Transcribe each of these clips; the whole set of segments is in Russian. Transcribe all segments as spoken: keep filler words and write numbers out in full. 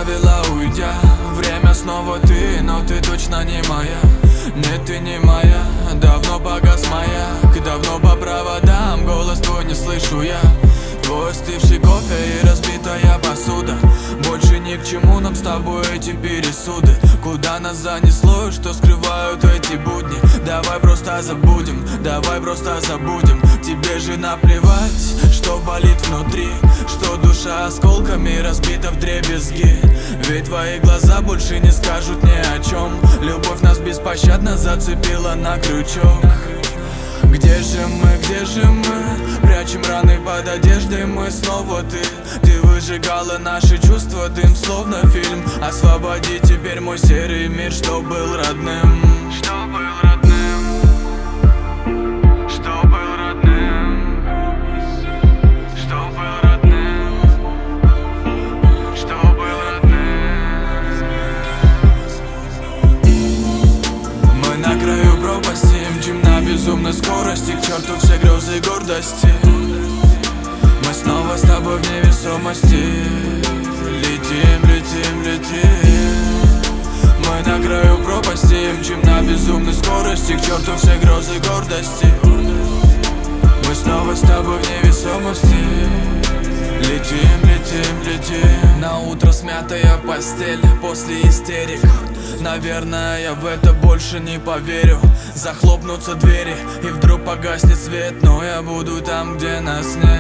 оставила, уйдя. Время снова ты, но ты точно не моя. Нет, ты не моя. Давно погас маяк, давно по проводам голос твой не слышу я. Твой остывший кофе и разбитая посуда. Больше ни к чему нам с тобой эти пересуды. Куда нас занесло, что скрывают эти будни? Давай просто забудем, давай просто забудем. Тебе же наплевать, что болит внутри, что душа осколками разбита вдребезги. Ведь твои глаза больше не скажут ни о чем. Любовь нас беспощадно зацепила на крючок. Где же мы, где же мы? Прячем раны под одеждой, мы снова ты. Ты выжигала наши чувства, дым словно фильм. Освободи теперь мой серый мир, что был родным. Что был родным? Что был родным? Что был родным? Что был родным? Мы на краю пропасти, мчим на безумной скорости, к черту все грезы и гордости. Мы снова с тобой в невесомости. Летим, летим, летим. Мы на краю пропасти, мчим на безумной скорости, к черту все грезы и гордости. Мы снова с тобой в невесомости. Летим, летим, летим. На утро смятая постель после истерик. Наверное, я в это больше не поверю. Захлопнутся двери и вдруг погаснет свет, но я буду там, где нас нет.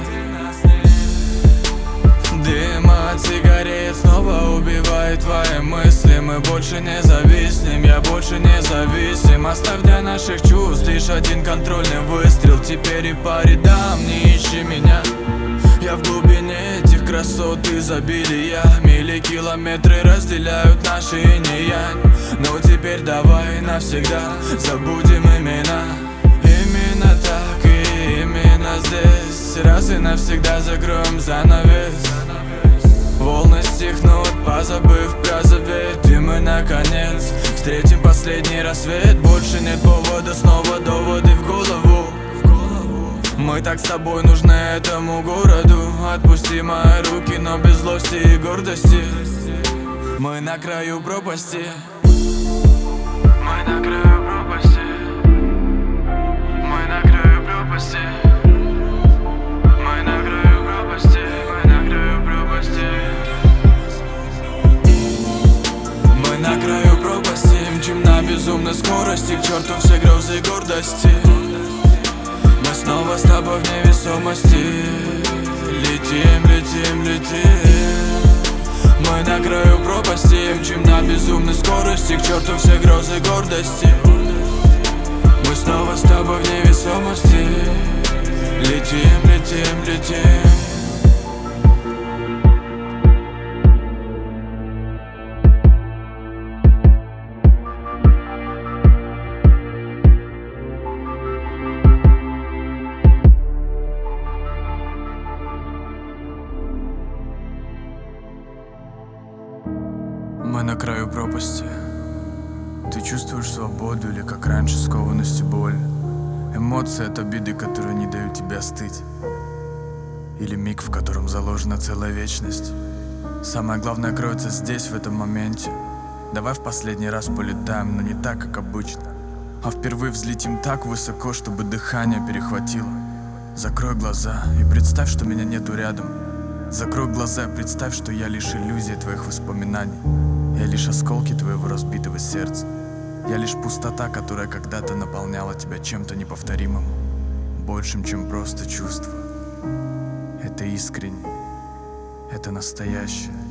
Дым от сигарет снова убивает твои мысли. Мы больше не зависнем, я больше не зависим. Оставь для наших чувств лишь один контрольный выстрел. Теперь и по рядам не ищи меня. Я в глубине этих красот изобилия. Мили километры разделяют наши инь и янь. Но теперь давай навсегда забудем имена. Именно так и именно здесь. Раз и навсегда закроем занавес. Волны стихнут, позабыв про завет. И мы наконец встретим последний рассвет. Больше нет повода, снова доводы в голову. Мы так с тобой нужны этому городу. Отпусти мои руки, но без злости и гордости. Мы на краю пропасти. Мы на краю пропасти. Мы на краю пропасти. Мы на краю пропасти. Мы на краю пропасти. Мы на краю пропасти, мчим на безумной скорости, к черту все грезы и гордости. Мы снова с тобой в невесомости. Летим, летим, летим. Мы на краю пропасти, мчим на безумной скорости, к черту все грозы и гордости. Мы снова с тобой в невесомости. Летим, летим, летим. Мы на краю пропасти. Ты чувствуешь свободу или, как раньше, скованность и боль? Эмоции от обиды, которые не дают тебе остыть? Или миг, в котором заложена целая вечность? Самое главное кроется здесь, в этом моменте. Давай в последний раз полетаем, но не так, как обычно, а впервые взлетим так высоко, чтобы дыхание перехватило. Закрой глаза и представь, что меня нету рядом. Закрой глаза и представь, что я лишь иллюзия твоих воспоминаний. Я лишь осколки твоего разбитого сердца. Я лишь пустота, которая когда-то наполняла тебя чем-то неповторимым, большим, чем просто чувство. Это искренне, это настоящее.